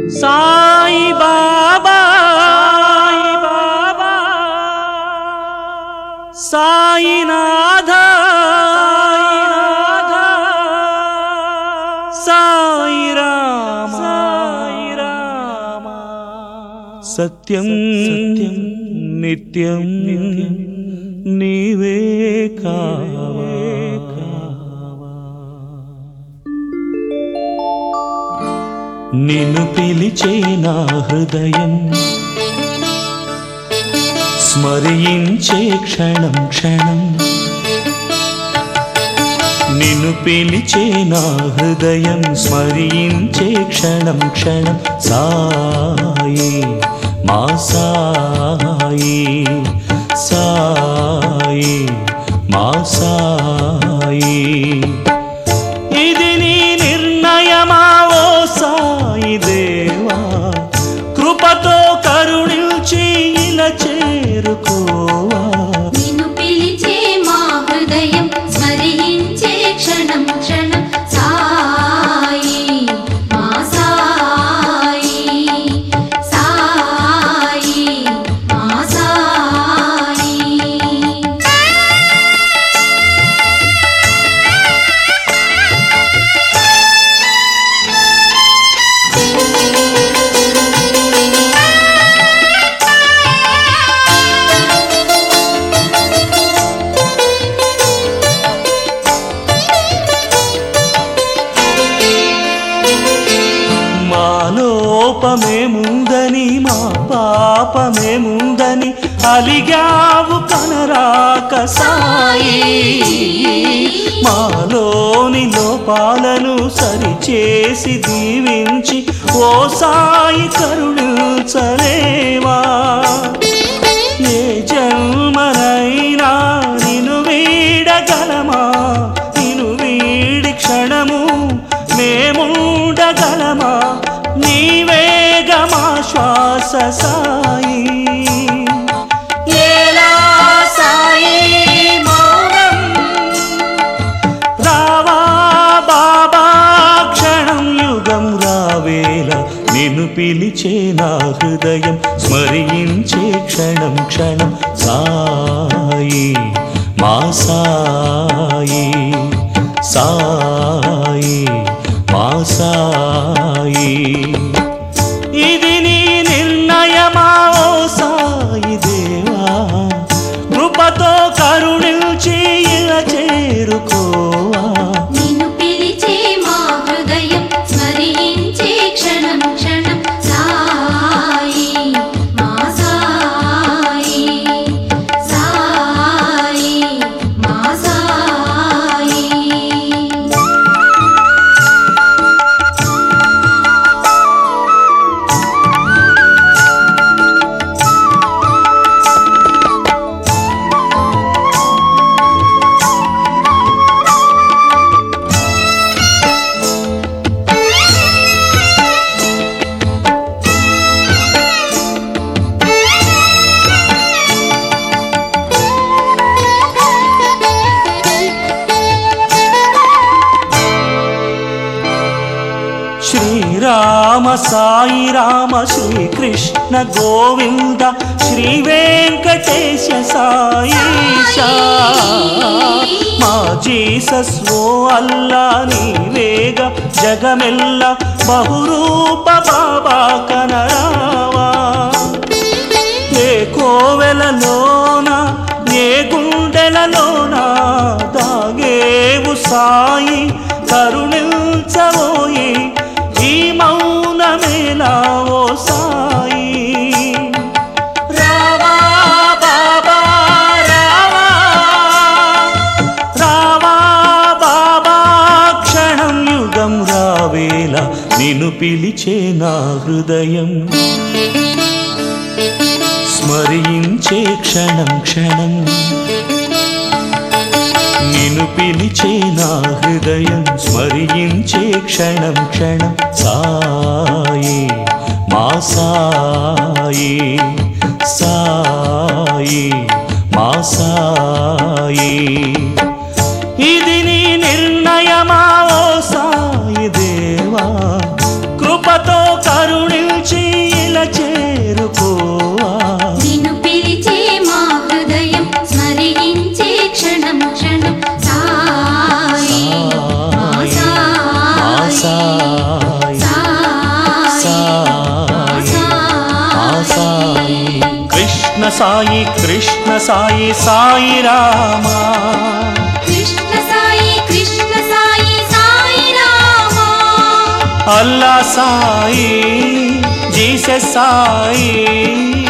సాయి బాబా సాయినాథ సాయి రామ సత్యం నిత్యం నీవే కావా. నిన్ను పిలిచే నా హృదయం స్మరించే క్షణం క్షణం. నిన్ను పిలిచే నా హృదయం స్మరించే క్షణం క్షణం. సాయి మా సాయి సాయి మా సాయి. ఇది నీ నిర్ణయమా ఓ సాయి దేవా, కృపతో కరుణించి ఇలా చేరుకోవా. నిన్ను పిలిచే మా హృదయం స్మరించే క్షణం క్షణం. సాయి మా సాయి సాయి మా సాయి. లోపమేముందని మా పాపమేముందని అలిగావు కనరాక సాయి. మాలోని లోపాలను సరిచేసి దీవించి ఓ సాయి కరుణించలేవా. ఏ జన్మనైనా నిన్ను వీడగలమా, నిన్ను వీడి క్షణము మేముండగలమా. నీవేగమా శ్వాస సాయి. ఏలా సాయి మౌనం రావా బాబా క్షణం యుగం రావేలా. నిన్ను పిలిచే నా హృదయం స్మరించే క్షణం క్షణం. సాయి మా సాయి సాయి మా సాయి. ఇది నీ నిర్ణయమా ఓ సాయి దేవా, కృపతో కరుణించి ఇలా చేరుకోవా. నిన్ను పిలిచే మా హృదయం స్మరించే క్షణం క్షణం. సాయి మా సాయి సాయి మా సాయి. శ్రీరామ సాయి రామ శ్రీకృష్ణ గోవింద శ్రీ వెంకటేశ సాయిషా. మా జీసస్ ఓ అల్లా నీవేగ జగమెల్ల బహురూప బాబా కనరావా. ఏ కోవెలలోన ఏ గుండెలలోన దాగేవు సాయి కరుణించబోయి. ఈ మౌనమేలా ఓ సాయి. రావా బాబా రావా రావా బాబా క్షణం యుగం రావేలా. నిన్ను పిలిచే నా హృదయం స్మరించే క్షణం క్షణం. నిన్ను పిలిచే నా హృదయం స్మరించే క్షణం క్షణం. సాయి మా సాయి సాయి మా సాయి. ఇది నీ నిర్ణయమా ఓ సాయి దేవా, కృపతో కరుణించి ఇలా చేరుకోవా నిన్ను పిలిచే మా హృదయం స్మరించే క్షణం క్షణం సాయి మా సాయి సాయి కృష్ణ సాయి కృష్ణ సాయి సాయి రామా కృష్ణ సాయి సాయి రామా అల్లా సాయి జీసస్ సాయి